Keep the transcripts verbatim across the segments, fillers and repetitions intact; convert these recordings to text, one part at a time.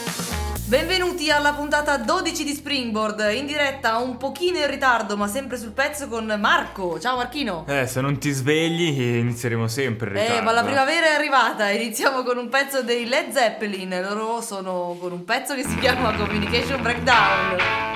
Benvenuti alla puntata dodici di Springboard, in diretta un pochino in ritardo ma sempre sul pezzo con Marco. Ciao Marchino. Eh, se non ti svegli inizieremo sempre in ritardo. Eh, ma la primavera è arrivata, iniziamo con un pezzo dei Led Zeppelin. Loro sono con un pezzo che si chiama Communication Breakdown.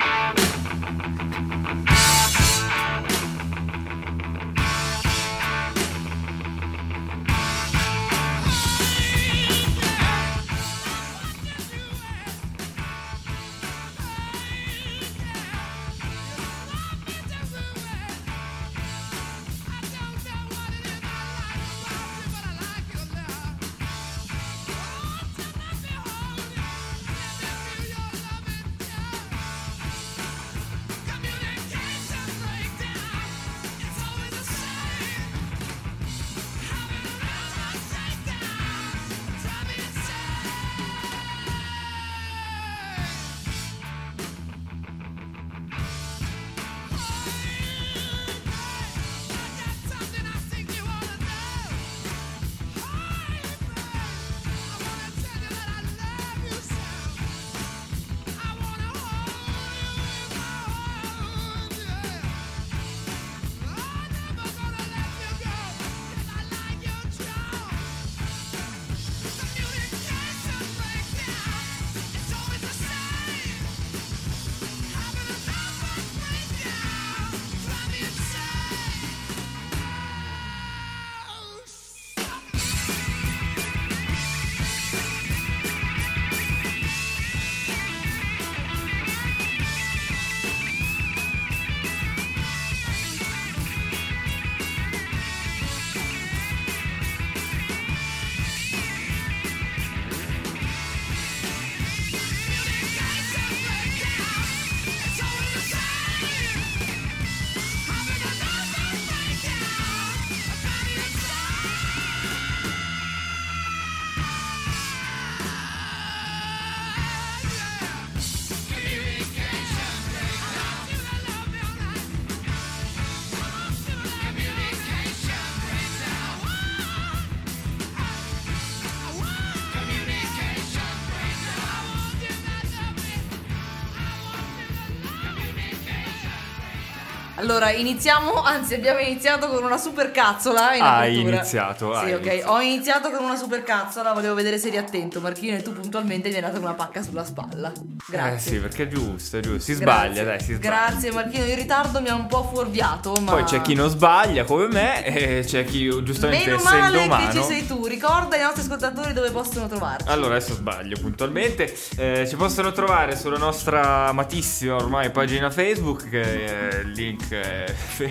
Allora, iniziamo, anzi abbiamo iniziato con una super cazzola in Hai apertura. iniziato, Sì, hai ok, iniziato. ho iniziato con una super cazzola, volevo vedere se eri attento, Marchino, e tu puntualmente mi hai dato una pacca sulla spalla. Grazie. Eh sì, perché è giusto, è giusto. Si Grazie. sbaglia, dai, si sbaglia. Grazie Marchino, il ritardo mi ha un po' fuorviato, ma... Poi c'è chi non sbaglia come me e c'è chi giustamente Meno essendo male umano. che ci sei tu, ricorda ai nostri ascoltatori dove possono trovarci. Allora adesso sbaglio puntualmente. Eh, ci possono trovare sulla nostra amatissima ormai pagina Facebook, che è il link è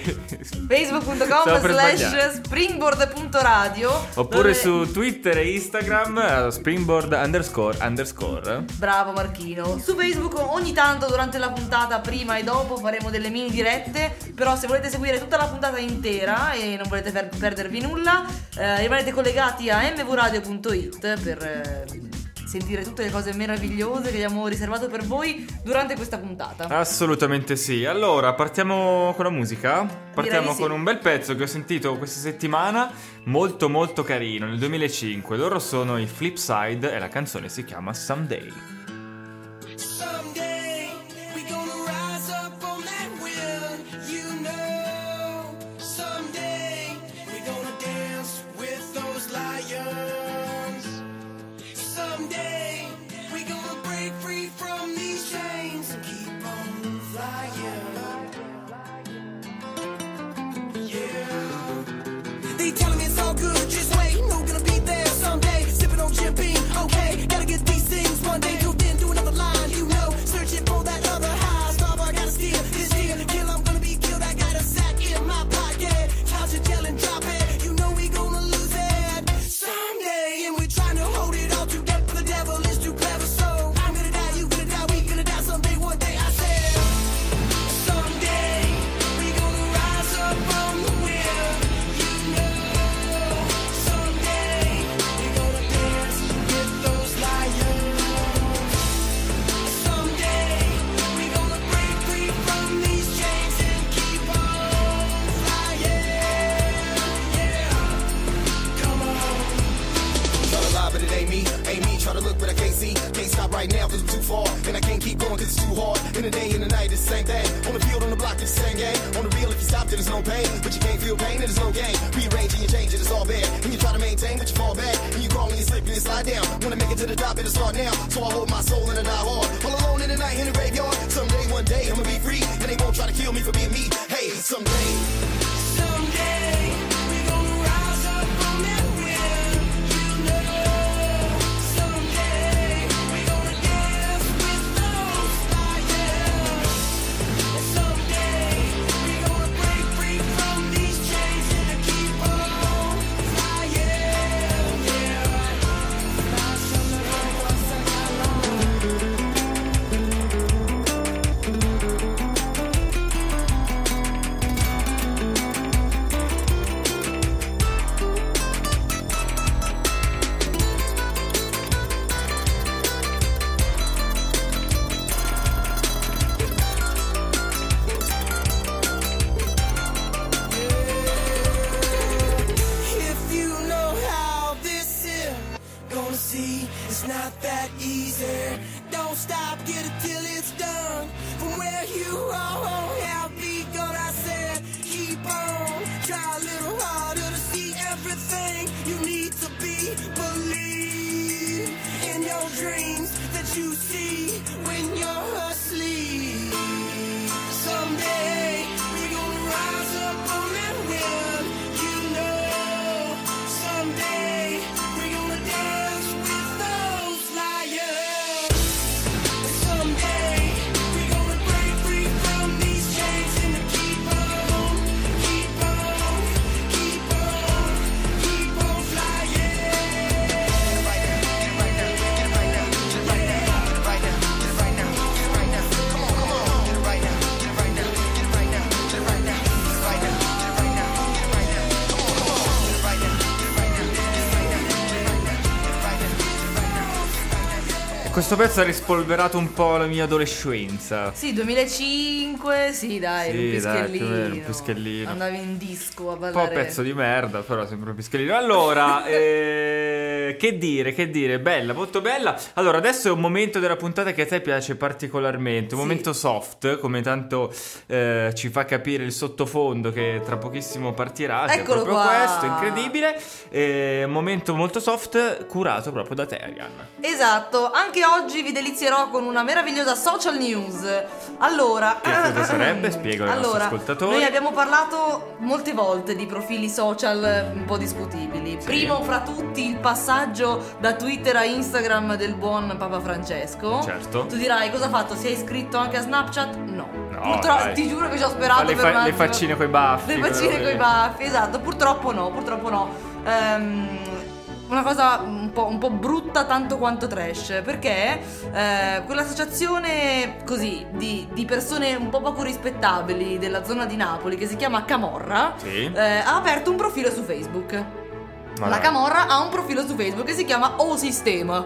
facebook punto com Stavo per slash sbagliare. springboard punto radio. Oppure dove- su Twitter e Instagram eh, springboard underscore underscore. Bravo Marchino. Su Facebook ogni tanto durante la puntata, prima e dopo, faremo delle mini dirette. Però se volete seguire tutta la puntata intera e non volete per- perdervi nulla, eh, rimanete collegati a m v radio punto it per eh, sentire tutte le cose meravigliose che abbiamo riservato per voi durante questa puntata. Assolutamente sì. Allora, partiamo con la musica. Partiamo di sì. con un bel pezzo che ho sentito questa settimana, molto molto carino, nel duemilacinque. Loro sono i Flipside e la canzone si chiama Someday. Someday we gonna rise up from that well, you know. Someday we gonna dance with those lions. Someday we gonna break free from these chains and keep on flying. Yeah. They telling me it's all good, just wait. No gonna be there someday. Sipping on champagne, okay. Gotta get these things one day. me, ain't me. Try to look but I can't see. Can't stop right now cause I'm too far. And I can't keep going cause it's too hard. In the day and the night it's the same thing. On the field, on the block, it's the same game. On the real, if you stop then there's no pain. But you can't feel pain, then there's no gain. Rearranging and changing, it's all bad. And you try to maintain but you fall back. And you crawl and you slip and you slide down. Wanna make it to the top, it'll start now. So I hold my soul and I die hard. All alone in the night in the graveyard. Someday, one day, I'ma be free. And they won't try to kill me for being me. Hey, someday. Someday, we gonna rise up from that wind. You know. Someday, we gonna dance with those fires. And someday, we gonna break free from these chains and keep on flying. Yeah. Fly If you know how this is gonna see, it's not that easy. Don't stop, get it till it's done. From where you are, have begun, I said, keep on. Try a little harder to see everything you need to be. Believe in your dreams that you see when you're asleep. Someday, we gonna rise up on that wind. You know, someday, we gonna dance with those lions. Someday, we gonna break free from these chains and keep on, keep on, keep on, keep on flying. Right now, get it right now, get it right now, get it right now, get it right now, get it right now, get it right now. Come on, come on, get it right now, get it right now, get it right now, get it right now, get it right now, get it right now, get it right now. Come on, come on, get it right now, get it right now, get it right now, get it right now, get it right now, get it right now. Questo pezzo ha rispolverato un po' la mia adolescenza. Sì, duemilacinque, sì dai, Sì, un dai, pischellino. più o meno, un pischellino. Andavi in disco a Un po' ballare. pezzo di merda, però sempre un pischellino. Allora, eh, che dire, che dire, bella, molto bella. Allora, adesso è un momento della puntata che a te piace particolarmente, un Sì. momento soft, come tanto eh, ci fa capire il sottofondo che tra pochissimo partirà, che è Eccolo proprio qua. questo, incredibile. Eh, un momento molto soft, curato proprio da te, Arianna. Esatto, anche oggi vi delizierò con una meravigliosa social news. Allora, Che cosa sarebbe? Spiego ai nostri allora, ascoltatori. noi abbiamo parlato molte volte di profili social un po' discutibili. Sì. Primo fra tutti il passaggio da Twitter a Instagram del buon Papa Francesco. Certo. Tu dirai cosa ha fatto? Si è iscritto anche a Snapchat? No. No, Purtroppo dai. ti giuro che ci ho sperato Fa le per fa- un le attimo. faccine coi baffi, Le quello faccine lì. coi baffi, esatto. Purtroppo no, purtroppo no. Ehm, una cosa un po', un po' brutta tanto quanto trash, perché eh, quell'associazione così di, di persone un po' poco rispettabili della zona di Napoli che si chiama Camorra, Sì. eh, ha aperto un profilo su Facebook. Ma La dai. Camorra ha un profilo su Facebook che si chiama O Sistema.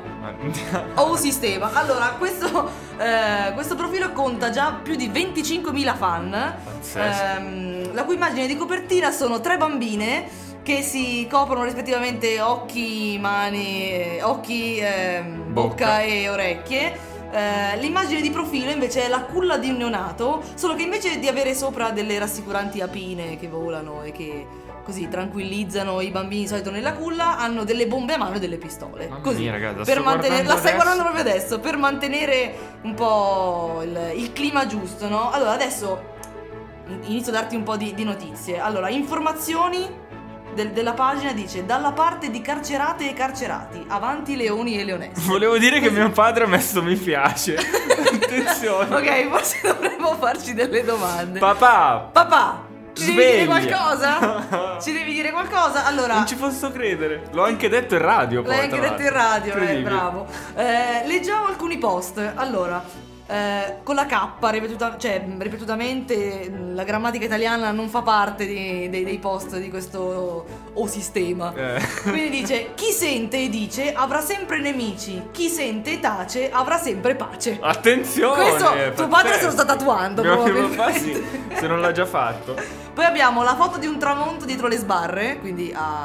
O Sistema. Allora, questo, eh, questo profilo conta già più di venticinquemila fan, Pazzesco. ehm, la cui immagine di copertina sono tre bambine che si coprono rispettivamente occhi, mani, eh, occhi, ehm, bocca. Bocca. e orecchie. Eh, l'immagine di profilo invece è la culla di un neonato, solo che invece di avere sopra delle rassicuranti apine che volano e che così tranquillizzano i bambini di solito nella culla, hanno delle bombe a mano e delle pistole. Mamma Così, mia, ragazzi, la per sto mantenere, la guardando stai adesso. guardando proprio adesso, per mantenere un po' il, il clima giusto, no? Allora, adesso in- inizio a darti un po' di, di notizie. Allora, informazioni del- della pagina dice: dalla parte di carcerate e carcerati, avanti leoni e leonesse. Volevo dire che mio padre ha messo mi piace. Attenzione. Ok, forse dovremmo farci delle domande. Papà, Papà, ci devi dire sveglia. qualcosa? Ci devi dire qualcosa? Allora, non ci posso credere. L'ho anche detto in radio. poi, l'hai anche tra detto in l'altro. radio, eh, Incredibile. bravo. Eh, leggiamo alcuni post. Allora, eh, con la K ripetuta- cioè, ripetutamente la grammatica italiana non fa parte di- dei, dei post di questo o sistema. Eh. Quindi dice: chi sente e dice avrà sempre nemici, chi sente e tace avrà sempre pace. Attenzione. Questo è tuo padre pazzesco. se lo sta tatuando, Mio mio probabilmente. papà sì, se non l'ha già fatto. Poi abbiamo la foto di un tramonto dietro le sbarre, quindi ha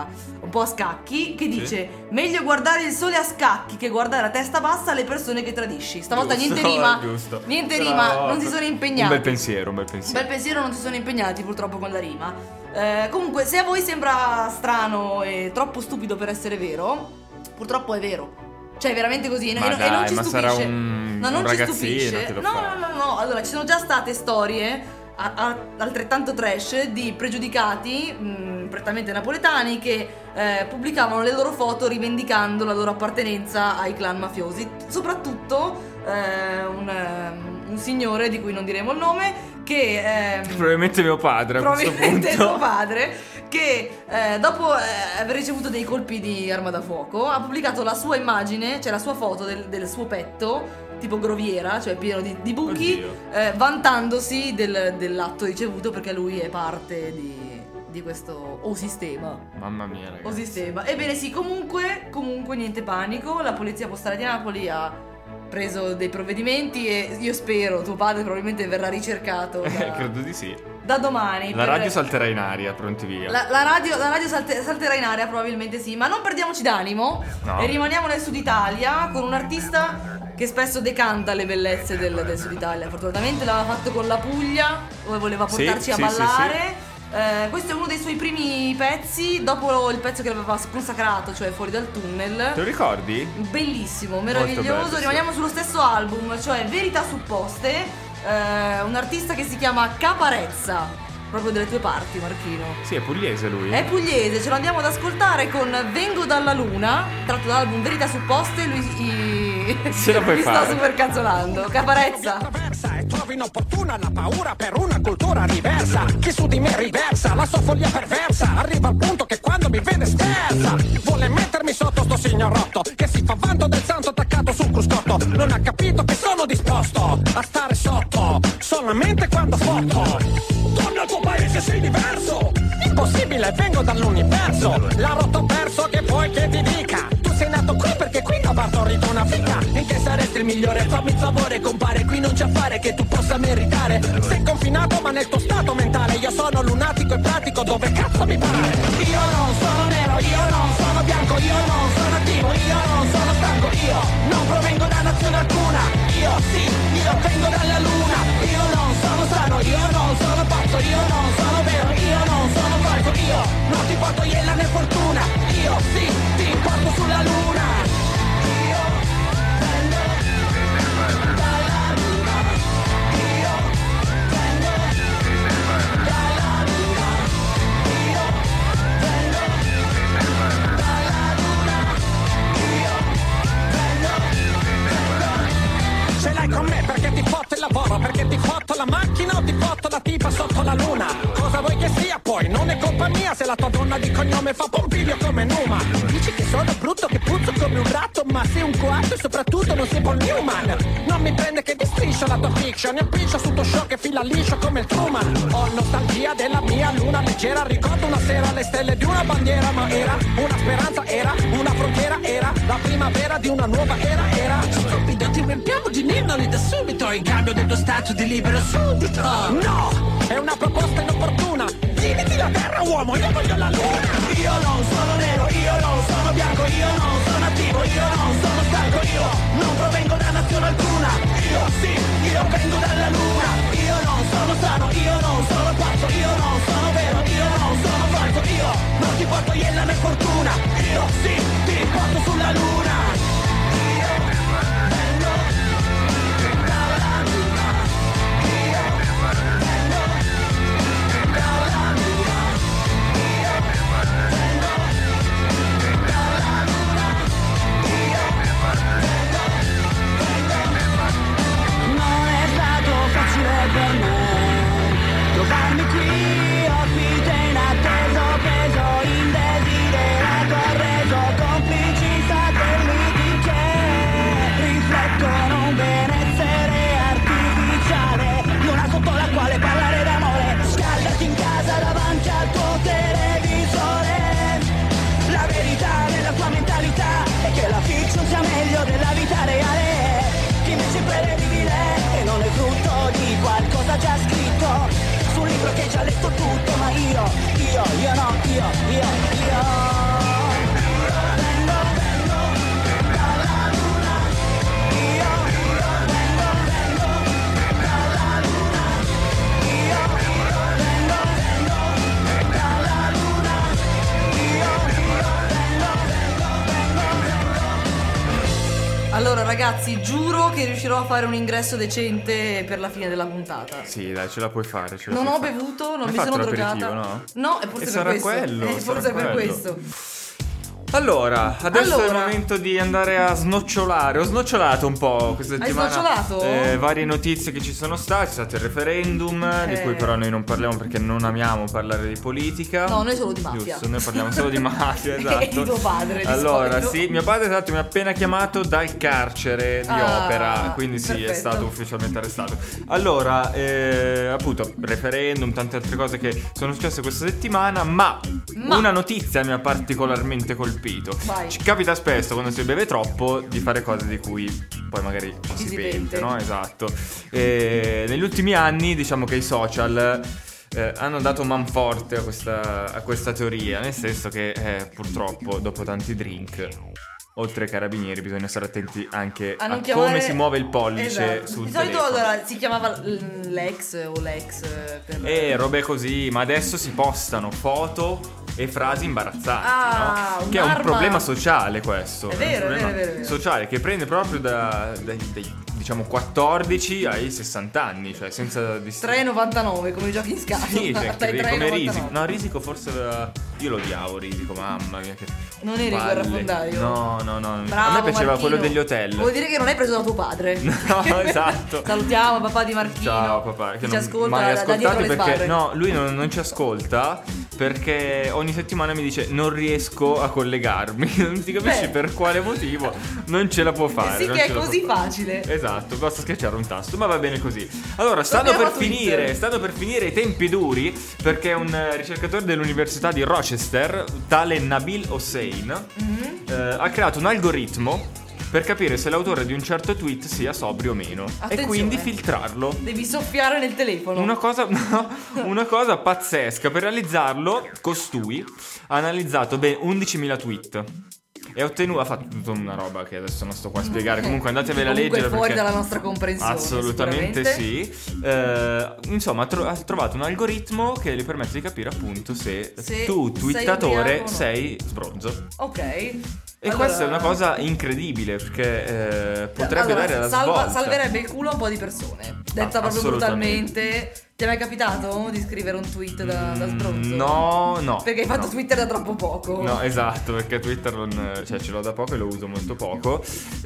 po' a scacchi, che dice: meglio guardare il sole a scacchi che guardare a testa bassa le persone che tradisci. Stavolta Giusto, niente rima, giusto. niente Però- rima, non si sono impegnati. Un bel pensiero, un bel Un pensiero. bel pensiero, non si sono impegnati purtroppo con la rima. Eh, comunque, se a voi sembra strano e troppo stupido per essere vero, purtroppo è vero. Cioè, è veramente così. Ma e, e dai, non ci ma stupisce. sarà un- no, non un ci ragazzino stupisce. che lo no, fa. no, no, no. Allora, ci sono già state storie a- a- altrettanto trash di pregiudicati mh, prettamente napoletani che eh, pubblicavano le loro foto rivendicando la loro appartenenza ai clan mafiosi. Soprattutto eh, un, ehm, un signore di cui non diremo il nome che ehm, Probabilmente mio padre a questo probabilmente punto. tuo padre, che eh, dopo eh, aver ricevuto dei colpi di arma da fuoco ha pubblicato la sua immagine, cioè la sua foto del, del suo petto tipo groviera, cioè pieno di, di buchi, Oddio. eh, vantandosi del- dell'atto ricevuto perché lui è parte di, di questo o sistema. Mamma mia, ragazzi. O sistema. Ebbene sì, comunque, comunque niente panico, la polizia postale di Napoli ha preso dei provvedimenti e io spero tuo padre probabilmente verrà ricercato da, Eh, credo di sì. da domani. La per- radio salterà in aria, pronti via. la, la radio, la radio salte- salterà in aria probabilmente sì, ma non perdiamoci d'animo No. e rimaniamo nel Sud Italia con un artista che spesso decanta le bellezze del, del Sud Italia. Fortunatamente l'aveva fatto con la Puglia, dove voleva Sì, portarci a sì, sì, ballare. Eh, questo è uno dei suoi primi pezzi, dopo il pezzo che l'aveva consacrato, cioè Fuori dal tunnel. Te lo ricordi? Bellissimo, meraviglioso. bello, sì. Rimaniamo sullo stesso album, cioè Verità Supposte. eh, un artista che si chiama Caparezza. Proprio delle tue parti, Marchino. Sì, è pugliese lui. È pugliese, ce lo andiamo ad ascoltare con Vengo dalla Luna, tratto dall'album Verità Supposte. Lui i... Ce la puoi mi sta fare. super cazzolando. Caparezza. Attraversa e trovi inopportuna la paura per una cultura diversa. Chi su di me riversa la sua follia perversa. Arriva al punto che quando mi vede scherza. Vuole mettermi sotto sto signorotto che si fa vanto del santo attaccato sul cruscotto. Non ha capito che sono disposto a stare sotto solamente quando fotto. Torna al tuo paese, sei diverso. Impossibile, vengo dall'universo. La rotto perso, che vuoi che ti dica? Tu sei nato qui perché qui ho partorito una figa. In che saresti il migliore? Fammi il favore, compare. Qui non c'è affare che tu possa meritare. Sei confinato ma nel tuo stato mentale. Io sono lunatico e pratico dove cazzo mi pare. Io non sono nero, io non sono bianco, io non sono attivo, io non sono stanco, io non provengo da nazione alcuna. Io sì, io vengo dalla luna. Io non sono sano, io non sono pazzo, io non sono vero, io non sono falso, io non ti porto iella né fortuna. Io sì, ti porto sulla luna. Io vengo dalla luna. Io vengo dalla luna. Io vengo dalla luna. Io vengo. Ce l'hai con me perché ti fotte il lavoro, perché ti fotto la macchina o ti fotto la tipa sotto la luna. Cosa vuoi che sia poi? Non è colpa mia se la tua donna di cognome fa Pompilio come Numa. Dici che sono brutto, che puzzo come un ratto, ma sei un coatto e soprattutto non sei Paul Newman. Non mi prende che ti striscio la tua fiction, ne appiccio su tuo show che fila liscio come il Truman. Ho nostalgia della mia luna leggera, ricordo una sera le stelle di una bandiera, ma era una speranza, era una frontiera, era la primavera di una nuova era, era. Stupido, ti riempiamo di ninnoli da subito in cambio del tuo stato di libero subito. No, è una proposta inopportuna. Dividi la terra, uomo, io voglio la luna. Io non sono nero, io non sono bianco, io non sono attivo, io non sono stanco, io non provengo da nazione alcuna. Io sì, io vengo dalla luna. Io non sono sano, io non sono pazzo, io non sono vero, io non sono falso, io non ti porto iella né fortuna. Io sì, ti porto sulla luna. Io vengo dalla luna. Io vengo dalla luna. Io vengo dalla luna. Allora ragazzi, giuro che riuscirò a fare un ingresso decente per la fine della puntata. Sì, dai, ce la puoi fare. Ce la Non puoi ho fare. bevuto, non Hai mi fatto sono l'aperitivo, drogata. no? No, è forse E per sarà questo. quello, Eh, sarà forse per quello. questo. Allora, adesso è il Allora. momento di andare a snocciolare. Ho snocciolato un po' questa Hai settimana. snocciolato? eh, varie notizie che ci sono state. C'è stato il referendum, di Eh. cui però noi non parliamo perché non amiamo parlare di politica. No, noi solo di mafia. Giusto, noi parliamo solo di mafia, esatto. E di tuo padre, di Allora, solito. sì, mio padre esatto mi ha appena chiamato dal carcere di Ah, Opera, quindi sì, è perfetto. stato ufficialmente arrestato. Allora, eh, appunto, referendum, tante altre cose che sono successe questa settimana, ma, Ma. una notizia mi ha particolarmente colpito. Vai. Ci capita spesso quando si beve troppo di fare cose di cui poi magari ci Ci si si pente, pente. no? Esatto. E negli ultimi anni, diciamo che i social eh, hanno dato manforte a questa, a questa teoria, nel senso che eh, purtroppo dopo tanti drink, oltre ai carabinieri, bisogna stare attenti anche A a, non chiamare- come si muove il pollice Esatto. sul Di solito telefono. allora si chiamava l- l'ex o l'ex eh, per E robe così, ma adesso si postano foto e frasi imbarazzanti, Ah, no? Che è un un'arma- problema sociale questo. È un vero, è problema vero, è vero, è vero. sociale che prende proprio da, dai, dai, diciamo quattordici ai sessanta anni, cioè senza distinzione. tre virgola novantanove come i giochi in scatola. Sì, cioè, Dai, che- tre come virgola Risico. novantanove. No, Risico forse aveva... Io lo odiavo Risico, mamma mia che Non eri palle. guerrafondaio? No, no, no. Bravo, A me piaceva Marchino. quello degli hotel. Vuol dire che non hai preso da tuo padre. No, esatto. Salutiamo papà di Marchino. Ciao papà, Che che ci non ascolta mai da, da dietro ascoltato le perché sbarre. no, lui non, non ci ascolta perché ogni settimana mi dice non riesco a collegarmi. Non si capisce Beh. per quale motivo non ce la può fare. Sì non che ce è la può così fare. facile. Esatto, basta schiacciare un tasto, ma va bene così. Allora, stanno per Torniamo a Twitter. finire, stanno per finire i tempi duri perché un eh, ricercatore dell'Università di Rochester, tale Nabil Hossein, Mhm. eh, ha creato un algoritmo per capire se l'autore di un certo tweet sia sobrio o meno e Attenzione. quindi filtrarlo. Devi soffiare nel telefono. Una cosa, no, una cosa pazzesca. Per realizzarlo, costui ha analizzato ben undicimila tweet e ha ottenuto, ha fatto tutta una roba che adesso non sto qua a spiegare. Comunque andatevela a Comunque leggere fuori perché dalla nostra comprensione. assolutamente sicuramente. sì. Eh, insomma, ha, tro- ha trovato un algoritmo che gli permette di capire appunto se, Se tu, sei twittatore, ubriaco o no. sei sbronzo. Ok. E Allora- questa è una cosa incredibile perché eh, potrebbe Allora, dare la salva- svolta. Salverebbe il culo a un po' di persone. Detta Ah, proprio assolutamente. brutalmente. Ti è mai capitato di scrivere un tweet da, da Mm, stronzo? No, no. Perché hai fatto no. Twitter da troppo poco. No, esatto, perché Twitter non, cioè, ce l'ho da poco e lo uso molto poco.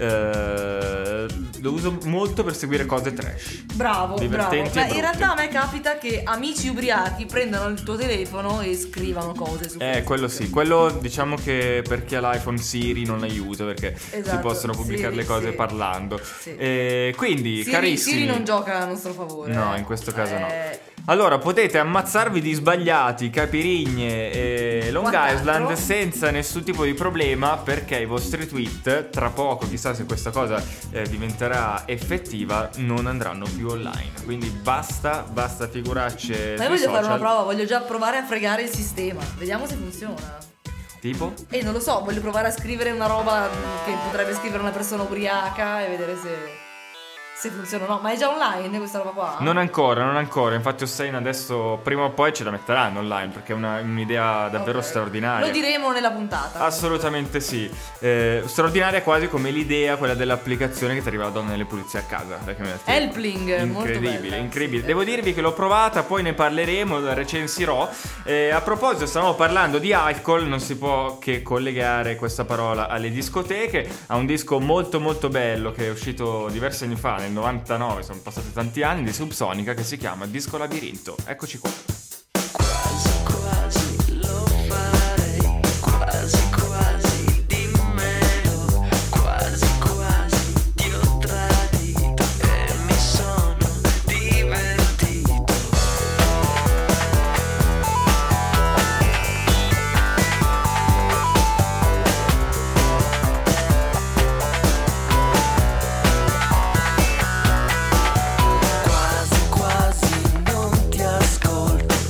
Eh, lo uso molto per seguire cose trash. Bravo, bravo. Divertenti Ma e in brutte. realtà a me capita che amici ubriachi prendano il tuo telefono e scrivano cose su Eh, Facebook. quello sì, quello diciamo che per chi ha l'iPhone Siri non aiuta perché si Esatto, possono pubblicare Siri, le cose sì. parlando. Sì. Eh, quindi, Siri, carissimi. Siri non gioca a nostro favore. No, eh. in questo caso no. Eh, Allora, potete ammazzarvi di sbagliati, Capirigne e Long Quant'altro? Island senza nessun tipo di problema perché i vostri tweet, tra poco, chissà se questa cosa eh, diventerà effettiva, non andranno più online. Quindi basta, basta figuracce Ma io sui voglio fare social. una prova, voglio già provare a fregare il sistema. Vediamo se funziona. Tipo? E non lo so, voglio provare a scrivere una roba che potrebbe scrivere una persona ubriaca e vedere se, se funziona o no. Ma è già online questa roba qua? Non ancora, non ancora. Infatti Hossein adesso prima o poi ce la metteranno online perché è una- un'idea davvero Ok. straordinaria. Lo diremo nella puntata. Assolutamente sì. Eh, straordinaria quasi come l'idea, quella dell'applicazione che ti arriva la donna delle pulizie a casa. Perché mi ha detto- Helpling, molto Incredibile, bella. incredibile. Sì. Devo dirvi che l'ho provata, poi ne parleremo, la recensirò. Eh, a proposito, stavamo parlando di alcol, non si può che collegare questa parola alle discoteche. Ha un disco molto molto bello che è uscito diversi anni fa, nel novantanove, sono passati tanti anni, di Subsonica, che si chiama Disco Labirinto. Eccoci qua. Quasi quasi lo farei, quasi quasi di meno, quasi quasi ti ho tradito e mi sono divertito. Quasi quasi non ti ascolto,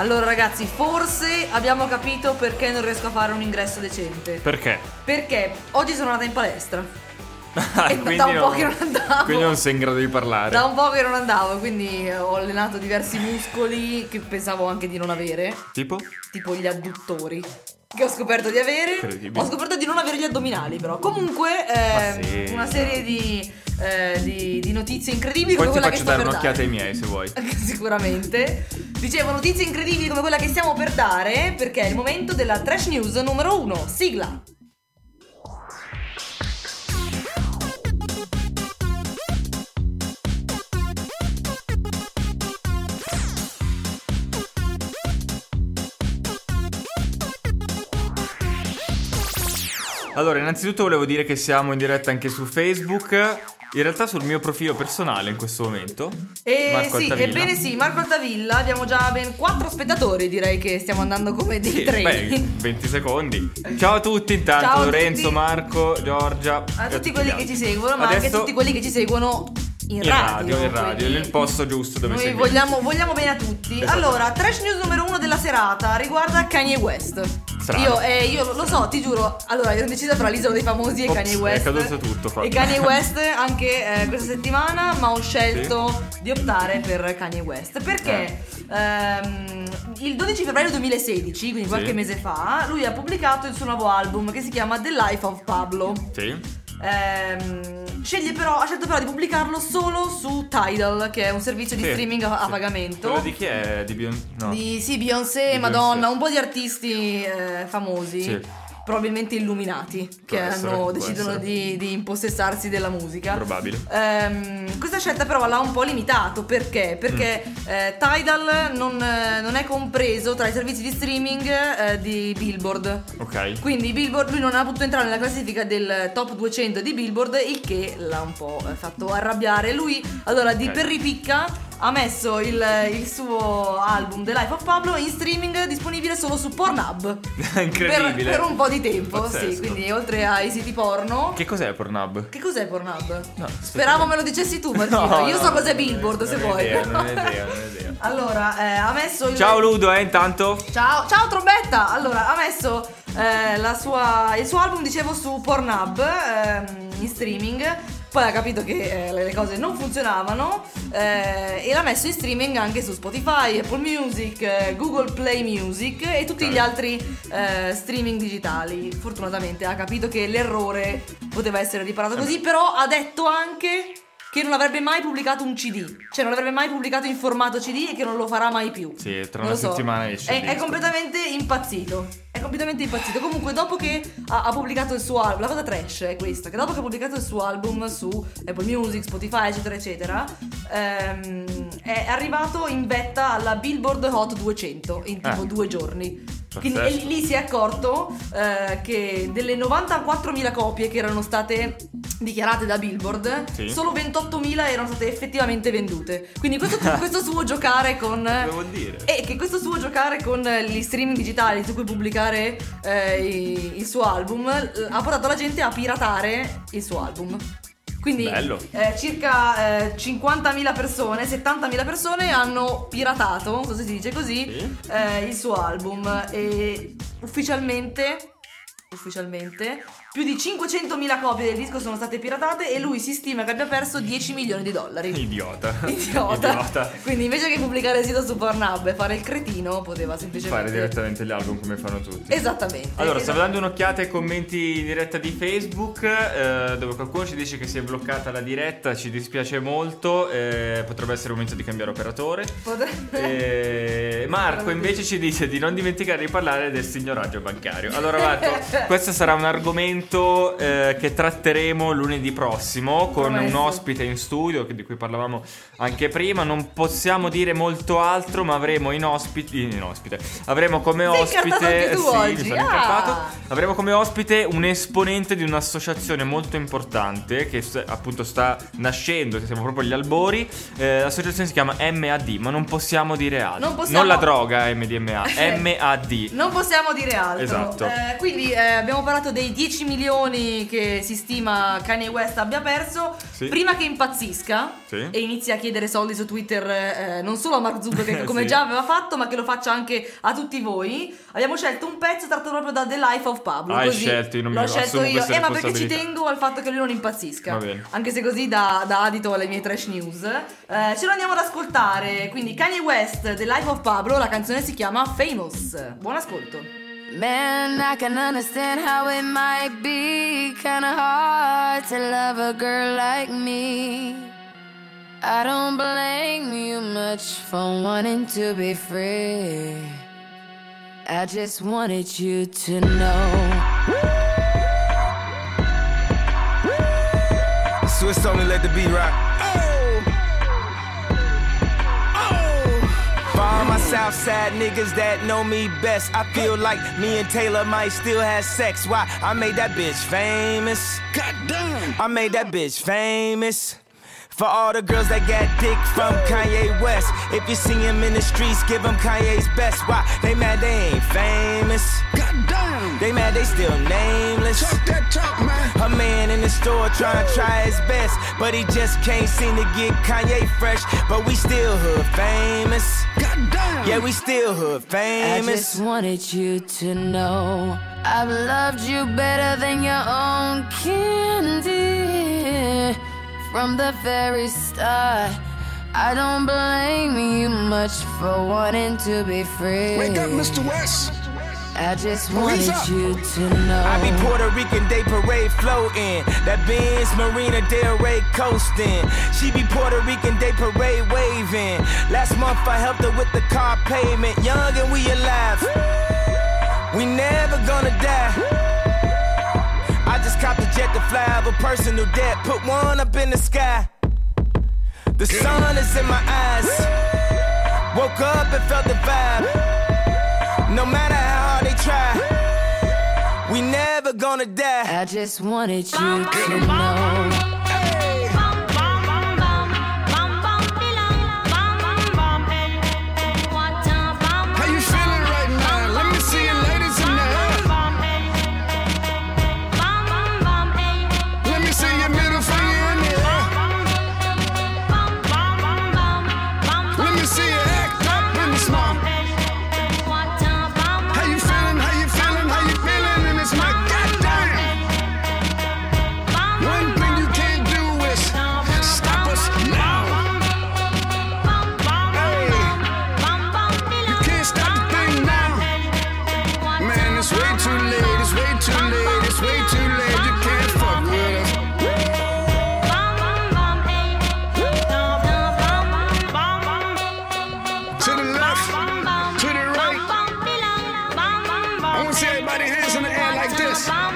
Allora ragazzi, forse abbiamo capito perché non riesco a fare un ingresso decente. Perché? Perché oggi sono andata in palestra. Ah, E quindi da un po' non- che non andavo. Quindi non sei in grado di parlare. Da un po' che non andavo, quindi ho allenato diversi muscoli che pensavo anche di non avere, Tipo? tipo gli adduttori, che ho scoperto di avere. Incredibile. Ho scoperto di non avere gli addominali, però. Comunque, eh, Ma sì. una serie di, eh, di, di notizie incredibili Poi come ti quella che faccio sto dare per un'occhiata ai miei se vuoi. Sicuramente. Dicevo, notizie incredibili come quella che stiamo per dare, perché è il momento della Trash News numero uno. Sigla. Allora, innanzitutto volevo dire che siamo in diretta anche su Facebook. In realtà sul mio profilo personale in questo momento. E Marco sì, Altavilla. ebbene sì, Marco Altavilla, abbiamo già ben quattro spettatori, direi che stiamo andando come dei Sì, treni. beh, venti secondi. Ciao a tutti intanto, Ciao a Lorenzo, tutti. Marco, Giorgia. A e tutti gli quelli altri. che ci seguono, ma anche a Adesso tutti quelli che ci seguono in, in radio, in radio, quindi nel posto giusto dove Noi seguire. vogliamo, vogliamo bene a tutti. Esatto. Allora, Trash News numero uno della serata riguarda Kanye West. Strano. Io, eh, io lo so, ti giuro. Allora, io ho deciso tra l'isola dei famosi e Ops, Kanye è West. caduto tutto qua. E Kanye West anche eh, questa settimana, ma ho scelto di optare per Kanye West. Perché ehm, il dodici febbraio duemilasedici, quindi qualche Sì. mese fa, lui ha pubblicato il suo nuovo album che si chiama The Life of Pablo. Sì. Ehm, sceglie però, ha scelto però di pubblicarlo solo su Tidal, che è un servizio di Sì, streaming a, a sì. pagamento. Quello di chi è? Di Beyoncé? No. Di sì, Beyoncé, Di Madonna, Beyoncé. un po' di artisti eh, famosi. Sì. Probabilmente illuminati, che Può essere, hanno può decidono essere. di, di impossessarsi della musica. Probabile. Ehm, questa scelta però l'ha un po' limitato. Perché? Perché Mm. eh, Tidal non, eh, non è compreso tra i servizi di streaming eh, di Billboard. Ok. Quindi Billboard, lui non ha potuto entrare nella classifica del top duecento di Billboard, il che l'ha un po' eh, fatto arrabbiare. Lui allora di Ok. per ripicca ha messo il, il suo album The Life of Pablo in streaming disponibile solo su Pornhub. Incredibile. Per, per un po' di tempo, Pazzesco. sì, quindi oltre ai siti porno. Che cos'è Pornhub? Che cos'è Pornhub? No, Speravo me lo dicessi tu, Martino. No, Io no, so cos'è non- Billboard, non se ho vuoi. idea, non ho idea, non ho idea. Allora, eh, ha messo il Ciao Ludo, eh, intanto. Ciao, ciao Trombetta! Allora, ha messo eh, la sua, il suo album, dicevo, su Pornhub ehm, in streaming. Poi ha capito che eh, le cose non funzionavano eh, e l'ha messo in streaming anche su Spotify, Apple Music, eh, Google Play Music e tutti Ok. gli altri eh, streaming digitali. Fortunatamente ha capito che l'errore poteva essere riparato così, però ha detto anche che non avrebbe mai pubblicato un C D, cioè non avrebbe mai pubblicato in formato C D e che non lo farà mai più. Sì, tra Non una lo so. settimana esce È, il è disco. completamente impazzito. È completamente impazzito. Comunque, dopo che ha, ha pubblicato il suo album, la cosa trash è questa: che dopo che ha pubblicato il suo album su Apple Music, Spotify, eccetera, eccetera, ehm, è arrivato in vetta alla Billboard Hot duecento in tipo Eh. due giorni. Quindi Pazzesco. e lì si è accorto eh, che delle novantaquattromila copie che erano state dichiarate da Billboard, Sì. solo ventottomila erano state effettivamente vendute. Quindi questo, questo suo giocare con Cosa vuol dire? e che questo suo giocare con gli streaming digitali su cui pubblicare eh, i- il suo album eh, ha portato la gente a piratare il suo album. Quindi Bello. eh, circa eh, cinquantamila persone, settantamila persone hanno piratato, non so se si dice così, Sì. eh, il suo album e ufficialmente ufficialmente più di cinquecentomila copie del disco sono state piratate e lui si stima che abbia perso dieci milioni di dollari. Idiota. Idiota. Idiota. Quindi invece che pubblicare il sito su Pornhub e fare il cretino, poteva semplicemente Fare direttamente gli album come fanno tutti. Esattamente. Allora, esatto. stavo dando un'occhiata ai commenti in diretta di Facebook, eh, dove qualcuno ci dice che si è bloccata la diretta, ci dispiace molto, eh, potrebbe essere il momento di cambiare operatore. Potrebbe- Eh, Marco invece ci dice di non dimenticare di parlare del signoraggio bancario. Allora Marco, questo sarà un argomento eh, che tratteremo lunedì prossimo con Promesso. un ospite in studio di cui parlavamo anche prima. Non possiamo dire molto altro, ma avremo in ospite, in ospite avremo come Sei ospite incartato anche tu sì, mi oggi, sono ah. incartato. Avremo come ospite un esponente di un'associazione molto importante che s- appunto sta nascendo, siamo proprio agli albori. Eh, l'associazione si chiama M A D, ma non possiamo dire altro. Non possiamo- la droga M D M A, M A D. Non possiamo dire altro. Esatto. Eh, quindi eh, abbiamo parlato dei dieci milioni che si stima Kanye West abbia perso, sì. prima che impazzisca sì. e inizi a chiedere soldi su Twitter eh, non solo a Mark Zuckerberg come sì. già aveva fatto, ma che lo faccia anche a tutti voi, abbiamo scelto un pezzo tratto proprio da The Life of Pablo. Hai così scelto, io non mi l'ho scelto assumo io, questa eh, ma perché ci responsabilità. tengo al fatto che lui non impazzisca. Va bene. Anche se così dà, dà adito alle mie trash news. Eh, ce lo andiamo ad ascoltare. Quindi Kanye West, The Life of Pablo, la canzone si chiama Famous. Buon ascolto. Man, I can understand how it might be kinda hard to love a girl like me. I don't blame you much for wanting to be free. I just wanted you to know. Swiss only let the beat rock. Oh, oh. For all my Southside niggas that know me best, I feel like me and Taylor might still have sex. Why? I made that bitch famous. Goddamn. I made that bitch famous. For all the girls that got dick from Kanye West, if you see him in the streets, give him Kanye's best. Why? They mad they ain't famous. Goddamn. They mad they still nameless. Talk that talk, man. A man in the store trying to try his best, but he just can't seem to get Kanye fresh. But we still hood famous. Goddamn. Yeah, we still hood famous. I just wanted you to know I've loved you better than your own candy. From the very start, I don't blame you much for wanting to be free. Wake up, Mister West. I just wanted you to know. I be Puerto Rican Day Parade floating, that Benz Marina Del Rey coasting. She be Puerto Rican Day Parade waving. Last month I helped her with the car payment. Young and we alive, we never gonna die. I just copped a jet to fly over personal debt. Put one up in the sky. The sun is in my eyes. Woke up and felt the vibe. No matter how hard they try, we never gonna die. I just wanted you to know. How you feeling right now? Let me see you ladies in there. Let me see your middle finger in there. Let me see you act up in the small. How you feeling? How you feeling? How you feeling? And it's my goddamn. One thing you can't do is stop us now. Hey, you can't stop the thing now. Man, it's way too late. It's way too late. It's way too late. You can't fuck with us. To the left, to the right. I want to see everybody hands in the air like this. Hey.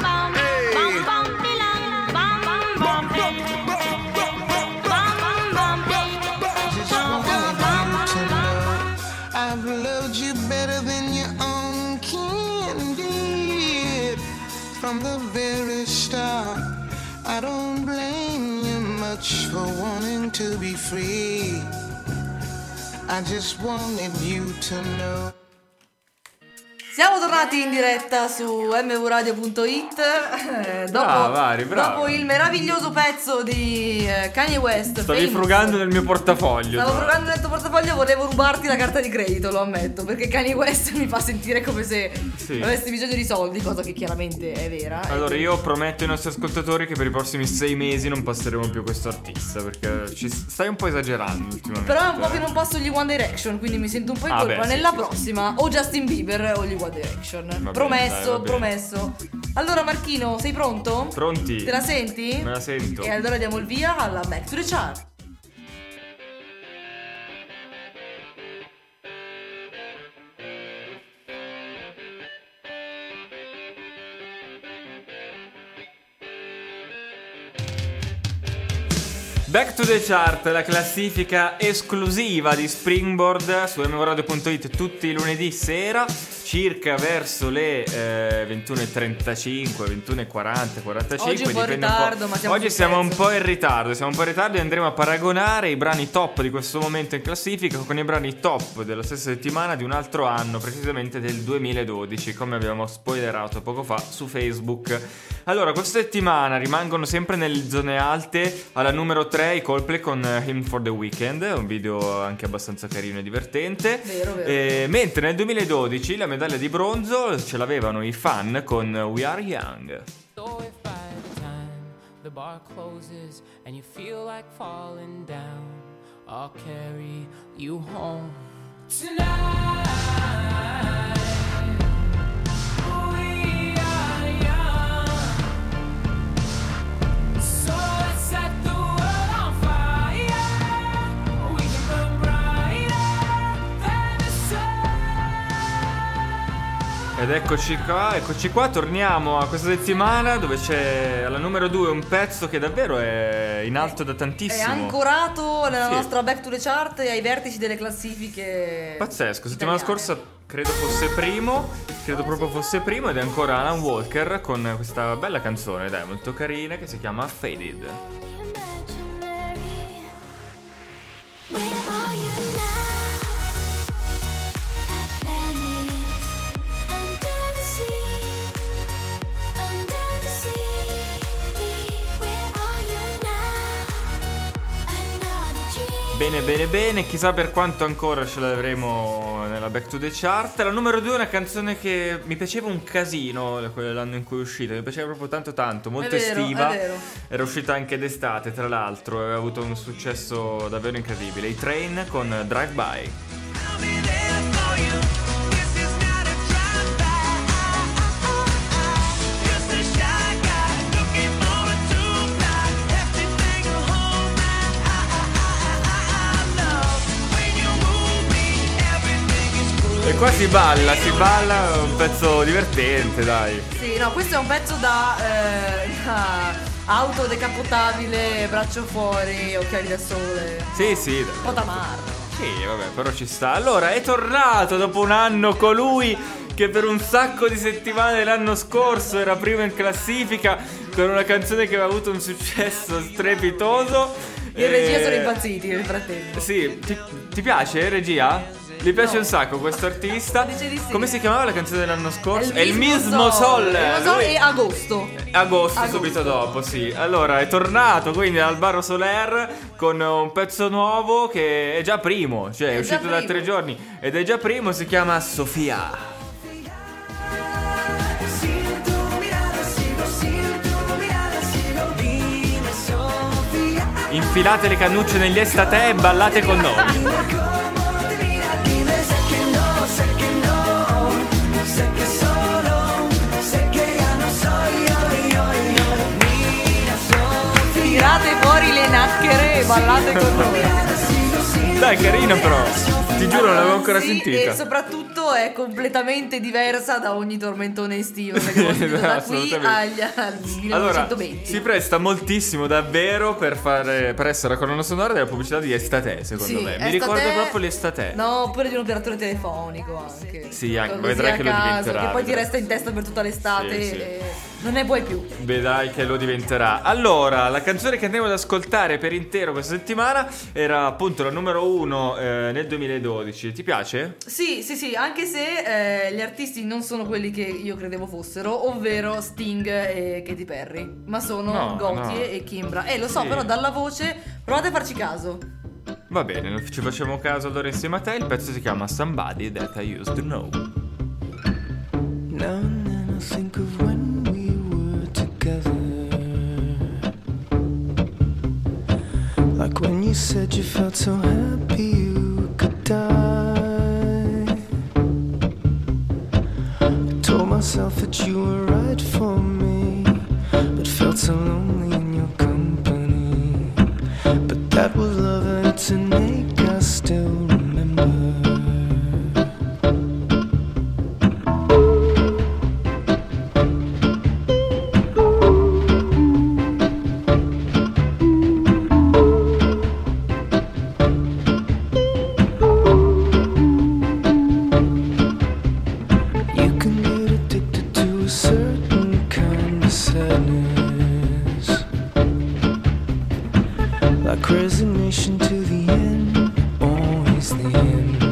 I've loved you better than your own candy. From the very start, I don't blame you much for wanting to be free. I just wanted you to know. Siamo tornati in diretta su m v radio punto it eh, dopo, Brava, Vari, brava. dopo il meraviglioso pezzo di eh, Kanye West. Stavi Famous. frugando nel mio portafoglio. Stavo tra frugando nel tuo portafoglio, volevo rubarti la carta di credito, lo ammetto, perché Kanye West mi fa sentire come se Sì. avessi bisogno di soldi, cosa che chiaramente è vera. Allora E- io prometto ai nostri ascoltatori che per i prossimi sei mesi non passeremo più questo artista, perché ci stai un po' esagerando ultimamente. Però è un po' che eh. non passo gli One Direction, quindi mi sento un po' in Ah, colpa. beh, sì, Nella sì, prossima o Justin Bieber o gli One Direction. bene, promesso, dai, va bene. promesso. Allora Marchino, sei pronto? Pronti? Te la senti? Me la sento. E allora diamo il via alla Back to the Chart. Back to the Chart, la classifica esclusiva di Springboard su m v radio punto it tutti i lunedì sera. Ci circa verso le eh, ventuno e trentacinque, ventuno e quaranta, quarantacinque. Oggi un po' in dipende ritardo, un po'. ma siamo Oggi sul siamo un pezzo. po' in ritardo, siamo un po' in ritardo e andremo a paragonare i brani top di questo momento in classifica con i brani top della stessa settimana di un altro anno, precisamente del duemiladodici, come abbiamo spoilerato poco fa su Facebook. Allora, questa settimana rimangono sempre nelle zone alte. Alla numero tre i Coldplay con Hymn for the Weekend, un video anche abbastanza carino e divertente. Vero, vero. E, mentre nel duemiladodici la medaglia di bronzo ce l'avevano i Fan con We Are Young. So if by the time the bar closes and you feel like falling down, I'll carry you home tonight. We are young, so let's set the world on fire. We can burn brighter than the sun. Ed eccoci qua, eccoci qua, torniamo a questa settimana dove c'è alla numero due un pezzo che davvero è in alto da È tantissimo. ancorato nella Sì. nostra Back to the Chart e ai vertici delle classifiche. Pazzesco, settimana italiane. scorsa credo fosse primo, credo proprio fosse primo ed è ancora Alan Walker con questa bella canzone, dai, molto carina, che si chiama Faded. Where are you now? Atlantis, under the sea, under the sea. Where are you now? Another dream. Bene, bene, bene, chissà per quanto ancora ce l'avremo nella Back to the Chart. La numero due è una canzone che mi piaceva un casino l'anno in cui è uscita, mi piaceva proprio tanto tanto, molto È vero, estiva. è vero. Era uscita anche d'estate, tra l'altro, e aveva avuto un successo davvero incredibile. I Train con Drive By. I'll be there for you. This is not a drive-by. Just a shy guy looking for a two-fly. Have to take her home now. Love when you move me, everything is cool. E qua si balla, si balla, è un pezzo divertente, dai. Sì, no, questo è un pezzo da, eh, da auto decapotabile, braccio fuori, occhiali da sole. Sì, sì, Un po' tamarro. sì, vabbè, però ci sta. Allora, è tornato dopo un anno colui che per un sacco di settimane l'anno scorso era primo in classifica con una canzone che aveva avuto un successo strepitoso. In regia E- sono impazziti nel frattempo. Sì, ti, ti piace, regia? Gli piace No. un sacco questo artista. Dice di sì. Come si chiamava la canzone dell'anno scorso? È il mismo Sol. Il mismo Sol Lui- e agosto. Agosto, Agosto. subito dopo, sì. Allora, è tornato quindi al Barro Soler con un pezzo nuovo che è già primo, cioè è, È già uscito da primo. tre giorni ed è già primo, si chiama Sofia. Sigo tu mirada, sigo, sigo tu mirada, sigo. Dime, Sofía. Infilate le cannucce negli estate e ballate con noi. Cómo te mira, dime, sé que no, sé que no, sé que solo, sé que ya no soy yo, yo, yo. Mira, Sofía. Tirate fuori le nacchere e ballate con noi. Dai, carino però. Ti giuro, non l'avevo ancora Sì, sentita. e soprattutto è completamente diversa da ogni tormentone estivo che abbiamo sentito da qui Assolutamente. agli, al Allora, millenovecentoventi. si presta moltissimo davvero per fare per essere la colonna sonora della pubblicità di Estate, secondo Sì, me. Mi Estate- ricorda proprio l'Estate. No, oppure di un operatore telefonico anche. Sì, anche, Così vedrai a che lo caso, diventerà, Che poi ti vedrai. resta in testa per tutta l'estate Sì, sì. e non ne puoi più. Vedrai che lo diventerà. Allora, la canzone che andiamo ad ascoltare per intero questa settimana era appunto la numero uno eh, nel duemiladodici. Ti piace? Sì, sì, sì, anche se eh, gli artisti non sono quelli che io credevo fossero, ovvero Sting e Katy Perry, ma sono No, Gotye no. e Kimbra. Eh, lo so, Sì. però dalla voce provate a farci caso. Va bene, ci facciamo caso allora insieme a te. Il pezzo si chiama Somebody That I Used to Know. Now and then I think of when we were together. Like when you said you felt so happy you could die. I told myself that you were right for me, but felt so lonely in your company. But that was love and it's innate, I still remember. like resignation to the end, always the end.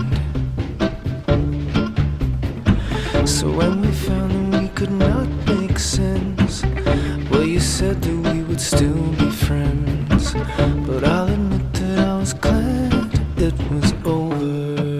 So when we found that we could not make sense, well, you said that we would still be friends, but I'll admit that I was glad it was over.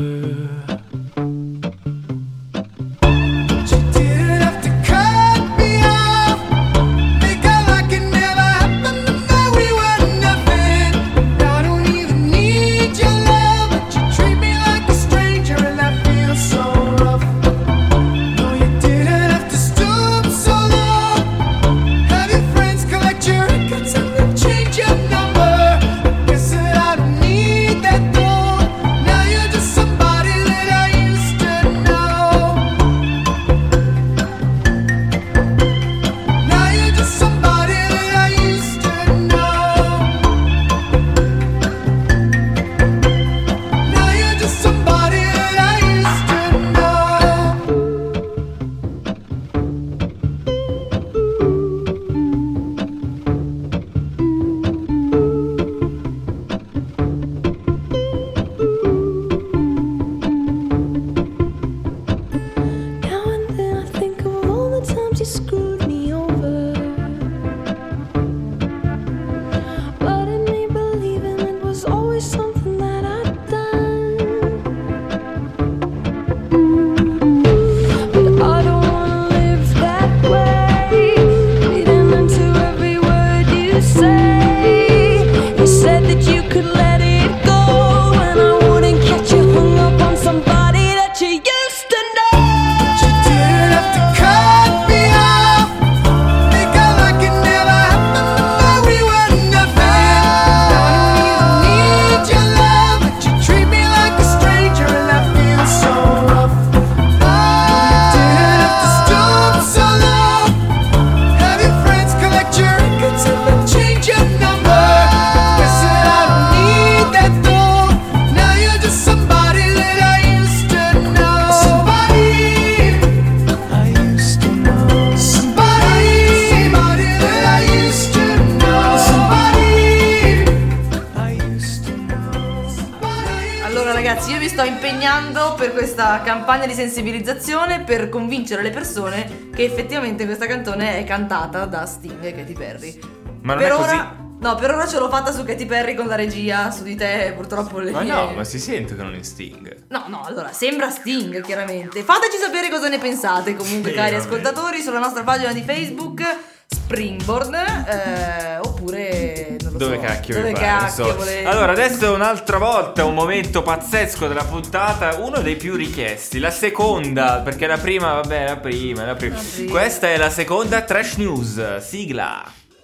Per questa campagna di sensibilizzazione per convincere le persone che effettivamente questa canzone è cantata da Sting e Katy Perry. Ma non per è ora, così? No, per ora ce l'ho fatta su Katy Perry con la regia, su di te purtroppo le Ma mie... no, ma si sente che non è Sting. No, no, allora, sembra Sting, chiaramente. Fateci sapere cosa ne pensate, comunque, Sì, cari vabbè. ascoltatori, sulla nostra pagina di Facebook, Springboard, eh, oppure, non lo Dove so, cacchio dove vi pare, cacchio insomma. volete. Allora, adesso un'altra volta un momento pazzesco della puntata, uno dei più richiesti, la seconda, perché la prima, vabbè, la prima, la prima. La prima. Questa è la seconda Trash News, sigla.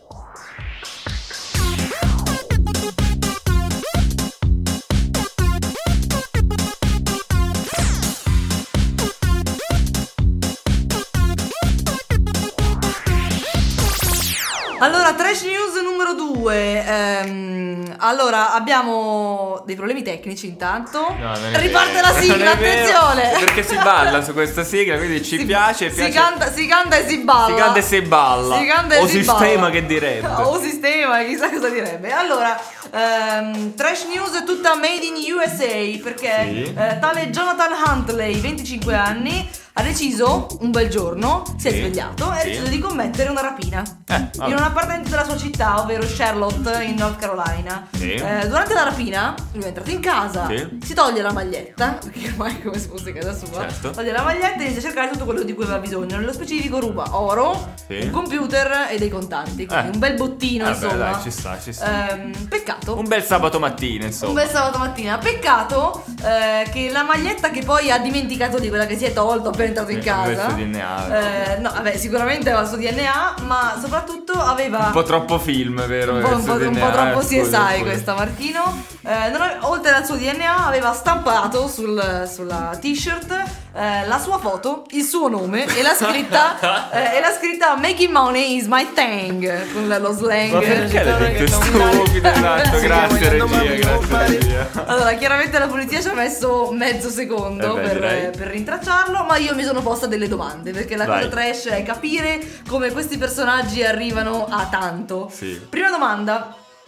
Allora, Trash News numero due. Ehm, allora, abbiamo dei problemi tecnici intanto. No, non è Riparte vero. la Non sigla, è vero, attenzione. perché si balla su questa sigla, quindi ci Si- piace, si piace. canta, si canta e si balla. Si canta e si balla. Si canta e O si sistema balla. che direbbe. O sistema, chissà cosa direbbe. Allora, ehm, Trash News è tutta made in U S A perché Sì. eh, tale Jonathan Huntley, venticinque anni, ha deciso un bel giorno, si è Sì. svegliato e ha Sì. deciso di commettere una rapina Eh, vabbè. in un appartamento della sua città, ovvero Charlotte in North Carolina. Sì. Eh, durante la rapina lui è entrato in casa, Sì. si toglie la maglietta, perché ormai è come se fosse casa sua, Certo. toglie la maglietta e inizia a cercare tutto quello di cui aveva bisogno. Nello specifico ruba oro, Sì. un computer e dei contanti, quindi Eh. un bel bottino, Vabbè, insomma. dai, ci sta, ci sta. Ehm, peccato. Un bel sabato mattina, Un insomma. bel sabato mattina. Peccato eh, che la maglietta che poi ha dimenticato di quella che si è tolto appena entrato in Sì, aveva il casa. suo D N A. eh, no, vabbè, sicuramente aveva il suo D N A, ma soprattutto aveva Un po' troppo film, vero? un po', un il po', suo un D N A, po' troppo scusa, C S I scusa. questa, Marchino. Eh, non ave- oltre al suo D N A aveva stampato sul- sulla t-shirt eh, la sua foto, il suo nome e la scritta eh, e la scritta Making money is my thing, con lo slang. Ma perché l'hai detto Sì, stupido? Esatto, sì, grazie voglio regia, domani grazie fare- regia. Allora, chiaramente la polizia ci ha messo mezzo secondo Eh beh, per, direi. per rintracciarlo, ma io mi sono posta delle domande, perché la Vai. cosa trash è capire come questi personaggi arrivano a tanto. Sì. Prima domanda.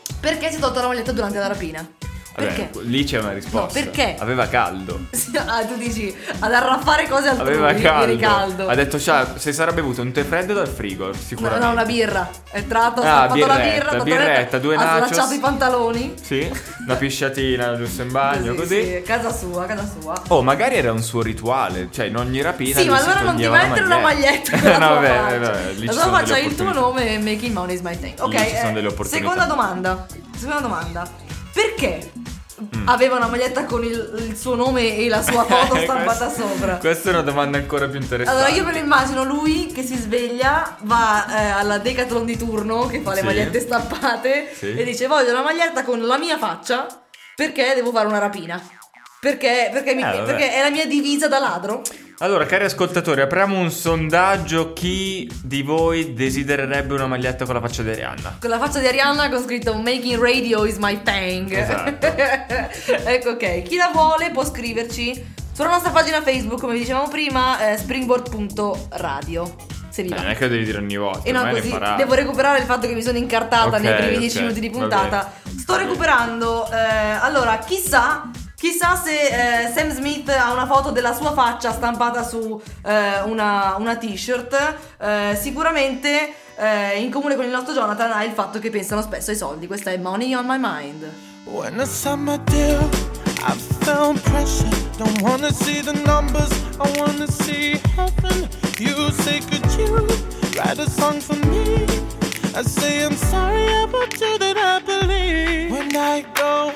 Perché si è tolto la maglietta durante la rapina? Perché? Vabbè, lì c'è una risposta. No, perché? Aveva caldo. Sì, ah, tu dici ad arraffare cose altrui. Aveva caldo. eri caldo. Ha detto, cioè, se sarà bevuto un tè freddo dal frigo, No, sicuramente. no, una birra. È entrato, ha Ah, stappato la birretta, birra, birretta, due ha nachos. slacciato i pantaloni. Sì, una pisciatina giusto in bagno, Così, così. sì, casa sua, casa sua. Oh, magari era un suo rituale, cioè in ogni rapina. Sì, lui ma si allora non ti toglieva la mettere una maglietta con la no, tua vabbè, faccia. vabbè, lì La ci tua sono faccia delle è il tuo opportunità. nome e making money is my thing. Ok, Lì ci sono eh, delle opportunità. seconda domanda. Seconda domanda. Perché Mm. aveva una maglietta con il, il suo nome e la sua foto stampata Questo- sopra? Questa è una domanda ancora più interessante. Allora io me lo immagino lui che si sveglia, va eh, alla Decathlon di turno che fa le Sì. magliette stampate Sì. e dice voglio una maglietta con la mia faccia perché devo fare una rapina. Perché, perché, mi- Eh, vabbè. perché è la mia divisa da ladro. Allora, cari ascoltatori, apriamo un sondaggio. Chi di voi desidererebbe una maglietta con la faccia di Arianna? Con la faccia di Arianna con scritto Making radio is my thing. Esatto. Ecco, ok. Chi la vuole può scriverci sulla nostra pagina Facebook, come dicevamo prima, eh, springboard punto radio. Se vi Eh, va. non è che lo devi dire ogni volta, E no, ormai ne così farà. devo recuperare il fatto che mi sono incartata Ok, nei primi ok, dieci minuti di va puntata. bene. Sto recuperando. eh, allora, chissà. Chissà se eh, Sam Smith ha una foto della sua faccia stampata su eh, una, una t-shirt. Eh, sicuramente eh, in comune con il nostro Jonathan ha il fatto che pensano spesso ai soldi. Questa è Money on My Mind. When the summer deal, I felt pressure. Don't wanna see the numbers, I wanna see heaven. You say, could you write a song for me? I say, I'm sorry about you that I believe. When I go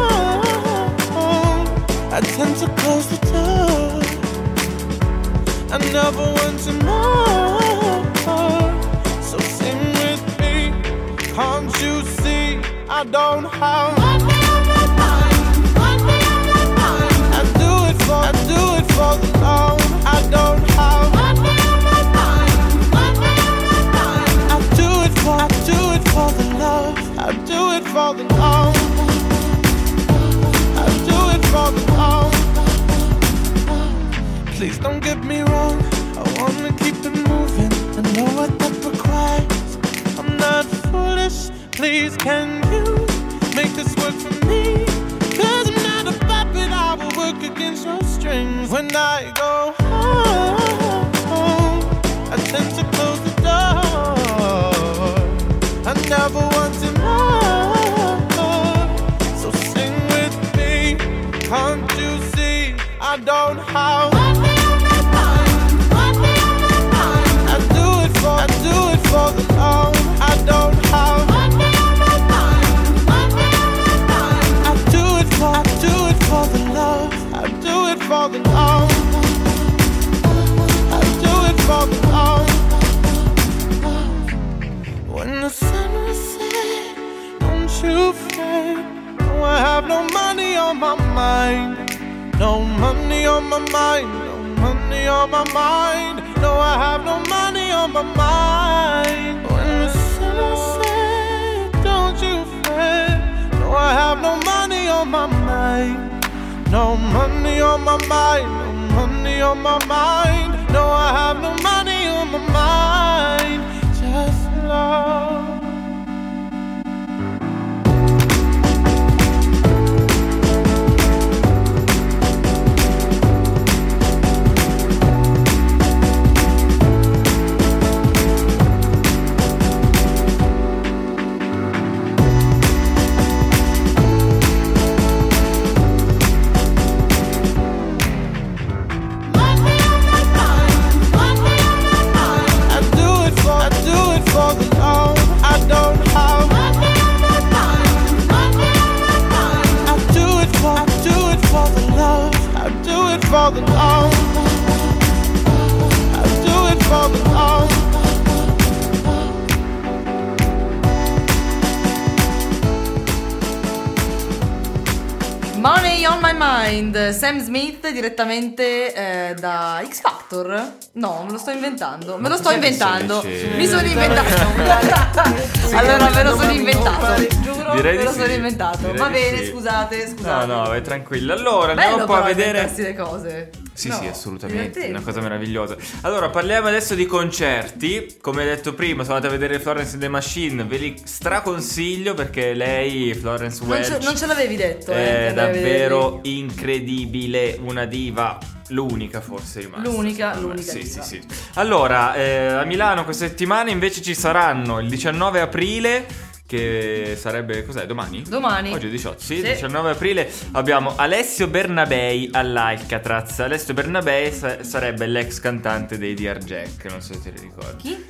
home, I tend to close the door. I never want to know. So sing with me, can't you see? I don't have. I do it for, I do it for the love. I don't have. I do it for, I do it for the love. I do it for the love. I do it for the love. Please don't get me wrong. I wanna keep it moving. I know what that requires. I'm not foolish. Please, can you make this work for me? Cause I'm not a puppet, I will work against your strings. When I go home, I tend to close the door. I never want to know. So sing with me, can't you see? I don't have. I do it for, I do it for the love. I don't have. I do it for, I do it for the love. I do it for the love. I do it for the love. When the sun will set, don't you fret. No, I have no money on my mind. No money on my mind. No money on my mind. No, I have no money on my mind. When the sun will set, don't you fret. No, I have no money on my mind. No money on my mind. No money on my mind. No, I have no money on my mind. Just love. For the love, I don't have. I do it for, I do it for the love. I do it for the love. I do it for the love. Money on My Mind, Sam Smith direttamente eh, da X Factor? No, me lo sto inventando. Me lo sto cos'è che inventando. stai dicendo? Mi sono inventato. Allora me lo sono inventato. Giuro, Direi me di lo sì. sono inventato. Direi Va di bene, sì. scusate, No, scusate. no, vai tranquilla. Allora, Bello andiamo un po' a però vedere. inventarsi le cose. Sì, No, sì, assolutamente, divertente. una cosa meravigliosa. Allora, parliamo adesso di concerti. Come detto prima, sono andate a vedere Florence and the Machine, ve li straconsiglio perché lei, Florence Non ce, Welch, non ce l'avevi detto, eh, che è andavi a davvero vederli. incredibile, una diva. L'unica forse rimasta. L'unica, secondo me. l'unica Sì, diva. sì, sì. Allora, eh, a Milano questa settimana invece ci saranno il diciannove aprile, che sarebbe, cos'è, domani? Domani. Oggi è diciotto, sì, Sì. diciannove aprile abbiamo Alessio Bernabei all'Alcatraz. Alessio Bernabei sa- sarebbe l'ex cantante dei D R Jack, non so se te li ricordi. Chi?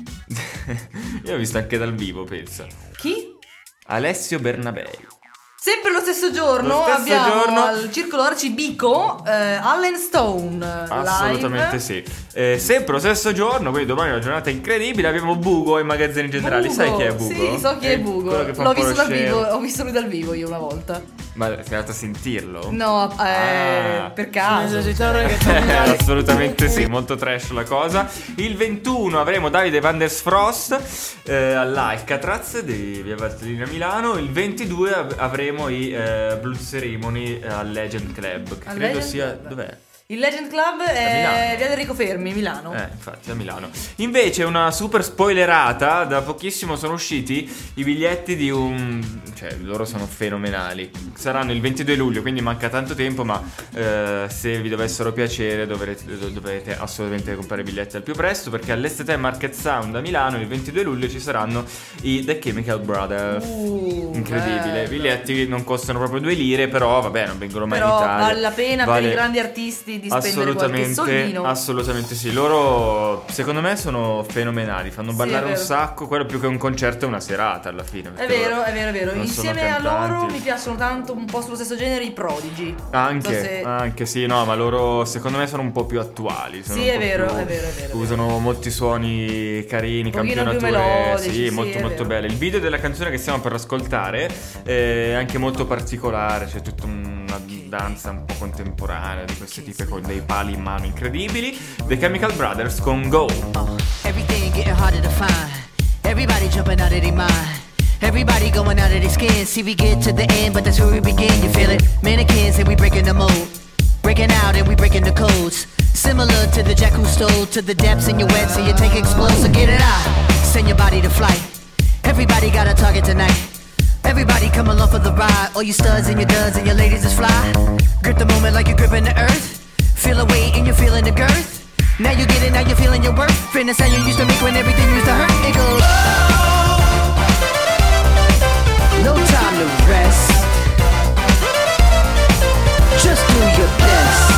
Io ho visto anche dal vivo, pensa. Chi? Alessio Bernabei. Sempre lo stesso giorno Lo stesso abbiamo giorno- al Circolo Arcibico eh, Allen Stone Assolutamente live. sì. Eh, sempre lo stesso giorno, quindi domani è una giornata incredibile. Abbiamo Bugo ai magazzini generali. Bugo. Sai chi è Bugo? Sì, so chi è, È Bugo. quello che fa L'ho un po' visto lo dal scemo. vivo, ho visto lui dal vivo io una volta. Ma sei andato a sentirlo? No, eh, Ah. per caso. Eh, assolutamente sì, molto trash la cosa. Il ventuno avremo Davide Van der Frost eh, all'Alcatraz di Via Valtellina a Milano. Il ventidue av- avremo i eh, Blue Ceremony al Legend Club, che Al credo Legend sia... Club. Dov'è? Il Legend Club A è Milano. via Enrico Fermi, Milano. Eh, infatti a Milano. Invece una super spoilerata, da pochissimo sono usciti i biglietti di un... cioè loro sono fenomenali. Saranno il ventidue luglio, quindi manca tanto tempo, ma eh, se vi dovessero piacere dovrete, dov- dovete assolutamente comprare i biglietti al più presto, perché all'Estate Market Sound a Milano il ventidue luglio ci saranno i The Chemical Brothers. Uh, Incredibile, bello. i biglietti non costano proprio due lire, però vabbè, non vengono mai Però in Italia. vale la pena Vale- per i grandi artisti di spendere qualche Assolutamente, soldino. assolutamente sì. Loro secondo me sono fenomenali, fanno Sì, ballare è un vero. sacco. Quello più che un concerto è una serata alla fine. È perché vero, loro è vero, è vero. non sono Insieme a loro cantanti. mi piacciono tanto, un po' sullo stesso genere, i Prodigy. Anche, Non so se- anche sì, no, ma loro secondo me sono un po' più attuali. sono Sì, un è po' vero, più- è vero, è vero, è Usano molti suoni carini, Un pochino più campionature. melodici, sì, sì, molto è molto vero. belle. Il video della canzone che stiamo per ascoltare è anche molto particolare. C'è tutta una danza un po' contemporanea di questi tipi con dei pali in mano incredibili. The Chemical Brothers con Go. Everything getting harder to find. Everybody jumping out of their mind. Everybody going out of their skin. See, we get to the end, but that's where we begin. You feel it? Mannequins and we breaking the mold. Breaking out and we breaking the codes. Similar to the jack who stole to the depths in your wet, so you take explode. So get it out. Send your body to flight. Everybody got a target tonight. Everybody come along for the ride. All you studs and your duds and your ladies is fly. Grip the moment like you're gripping the earth. Feel the weight and you're feeling the girth. Now you get it, now you're feeling your worth. Fitness how you used to make when everything used to hurt. It goes. No time to rest. Just do your best.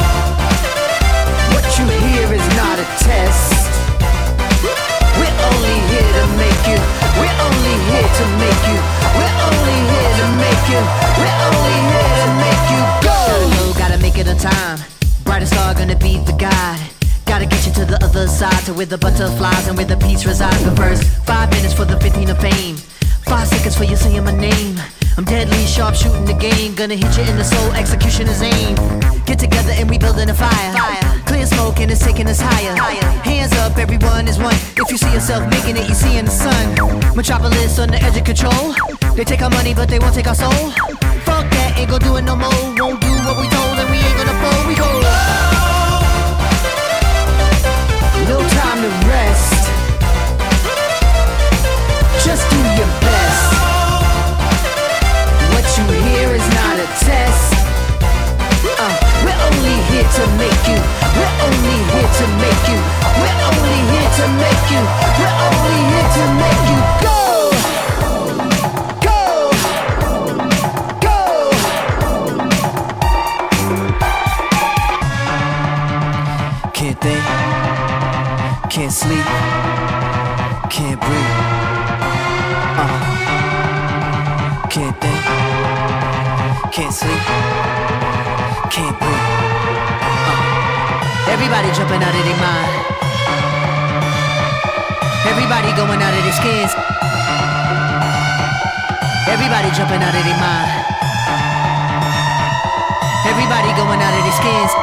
What you hear is not a test. We're only here to make you. We're only here to make you. We're only here to make you. We're only here to make you go. Gotta go, gotta make it on time. Brightest star gonna be the guide. Gotta get you to the other side, to where the butterflies and where the peace resides. But first, five minutes for the fifteen of fame. Five seconds for you saying my name. I'm deadly sharp shooting the game. Gonna hit you in the soul, execution is aim. Get together and we building a fire. Clear smoke and it's taking us higher. Hands up, everyone is one. If you see yourself making it, you see in the sun. Metropolis on the edge of control. They take our money, but they won't take our soul. Fuck that, ain't gon' do it no more. Won't do what we told and we ain't gonna fold. We go. No time to rest. Just do your best. What you hear is not a test. Uh, we're only here to make you. We're only here to make you. We're only here to make you. We're only here to make you go. Go. Go. Can't think. Can't sleep. Can't breathe. Uh. Can't think. Can't sleep. Can't breathe. Uh. Everybody jumping out of their mind. Everybody going out of their skins. Everybody jumping out of their mind. Everybody going out of their skins.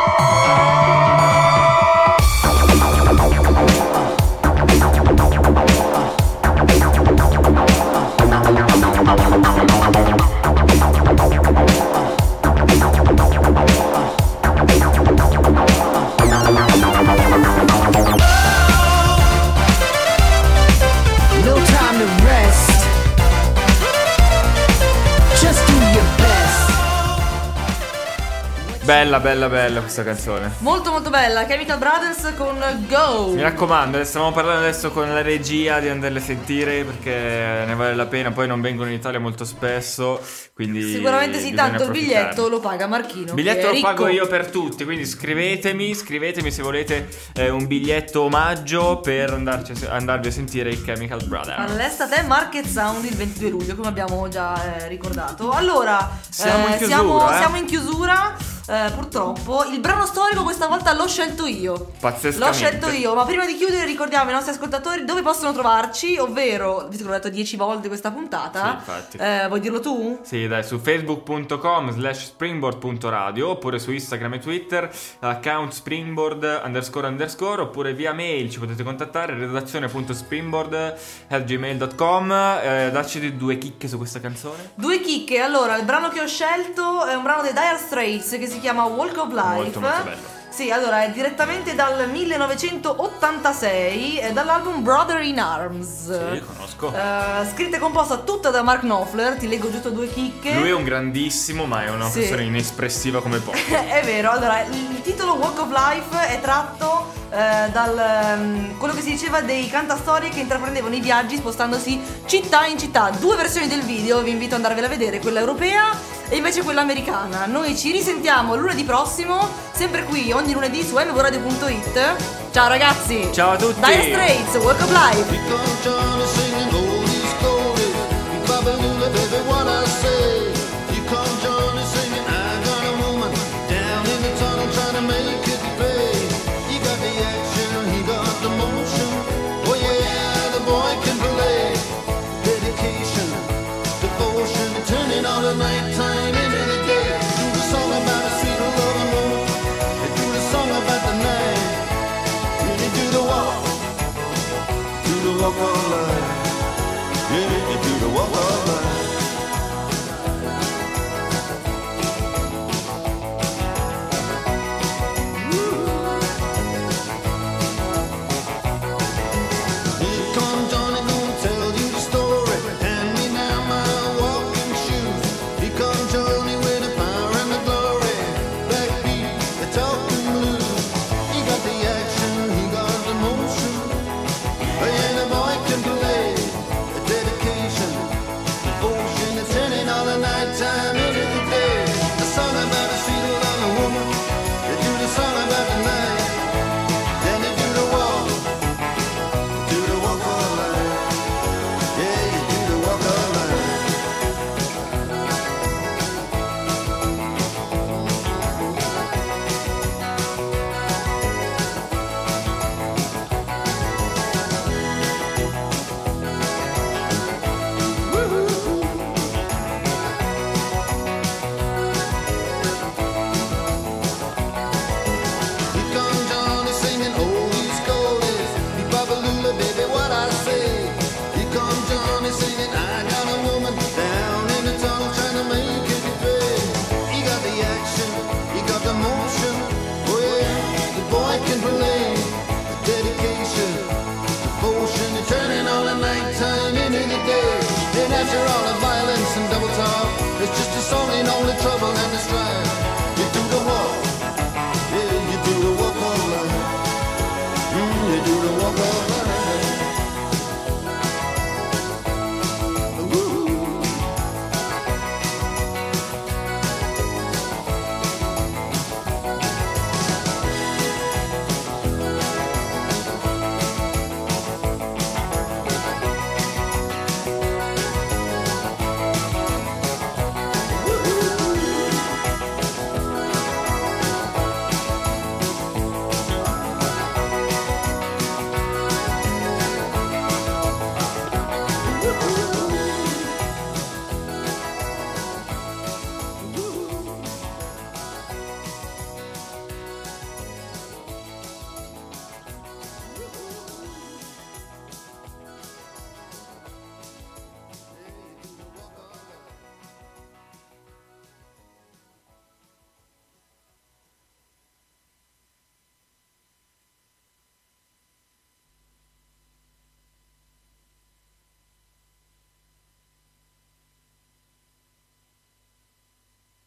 Bella, bella, bella questa canzone. Molto molto bella, Chemical Brothers con Go. Mi raccomando, stavamo parlando adesso con la regia di andarle a sentire perché ne vale la pena, poi non vengono in Italia molto spesso, quindi Sicuramente sì, bisogna tanto il approfittare. biglietto lo paga Marchino. Il biglietto che è lo pago ricco. io per tutti, quindi scrivetemi, scrivetemi se volete eh, un biglietto omaggio per andarci a- andarvi a sentire i Chemical Brothers. All'estate Market Sound il ventidue luglio, come abbiamo già eh, ricordato. Allora, Siamo in eh, chiusura, siamo, eh? siamo in chiusura. Eh, purtroppo il brano storico questa volta l'ho scelto io. Pazzescamente. L'ho scelto io, ma prima di chiudere ricordiamo ai nostri ascoltatori dove possono trovarci, ovvero, visto che l'ho detto dieci volte questa puntata, Sì, infatti. eh, vuoi dirlo tu? Sì, dai, su facebook.com slash springboard.radio oppure su Instagram e Twitter account springboard underscore underscore oppure via mail ci potete contattare redazione.springboard at gmail dot com. eh, Dacci due chicche su questa canzone. Due chicche, allora il brano che ho scelto è un brano dei Dire Straits che si chiama Walk of Life. Molto, molto bello. Sì, allora è direttamente dal millenovecentottantasei, è dall'album Brother in Arms. Sì, conosco. Eh, scritta e composta tutta da Mark Knopfler, ti leggo giusto due chicche. Lui è un grandissimo, ma è una Sì. persona inespressiva come poco. È vero, allora il titolo Walk of Life è tratto eh, dal ehm, quello che si diceva dei cantastorie che intraprendevano i viaggi spostandosi città in città. Due versioni del video, vi invito ad andarvela a vedere, quella europea e invece quella americana. Noi ci risentiamo lunedì prossimo, sempre qui ogni lunedì su m v radio punto it. Ciao ragazzi! Ciao a tutti! Dire Straits, Walk of Life! Here comes Johnny singing oldies goldies. Babalula, baby, what I say. Here comes Johnny singing, I got a woman down in the tunnel trying to make it pay. He got the action, he got the motion. Oh yeah, the boy can play. Dedication, devotion, turning all the night